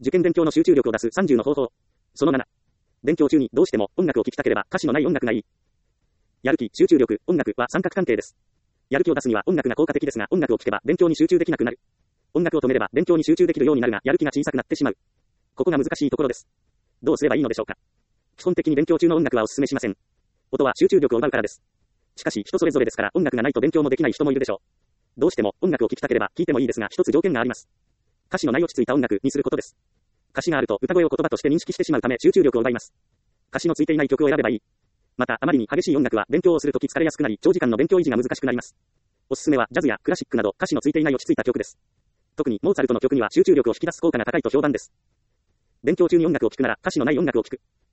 受験勉強の集中力を出す30の方法。その7。勉強中にどうしても音楽を聴きたければ歌詞のない音楽がいい。やる気、集中力、音楽は三角関係です。やる気を出すには音楽が効果的ですが、音楽を聴けば勉強に集中できなくなる。音楽を止めれば勉強に集中できるようになるが、やる気が小さくなってしまう。ここが難しいところです。どうすればいいのでしょうか。基本的に勉強中の音楽はお勧めしません。音は集中力を奪うからです。しかし人それぞれですから音楽がないと勉強もできない人もいるでしょう。どうしても音楽を聴きたければ聴いてもいいですが、一つ条件があります。歌詞のない落ち着いた音楽にすることです。歌詞があると歌声を言葉として認識してしまうため集中力を奪います。歌詞のついていない曲を選べばいい。またあまりに激しい音楽は勉強をするとき疲れやすくなり、長時間の勉強維持が難しくなります。おすすめはジャズやクラシックなど歌詞のついていない落ち着いた曲です。特にモーツァルトの曲には集中力を引き出す効果が高いと評判です。勉強中に音楽を聴くなら歌詞のない音楽を聴く。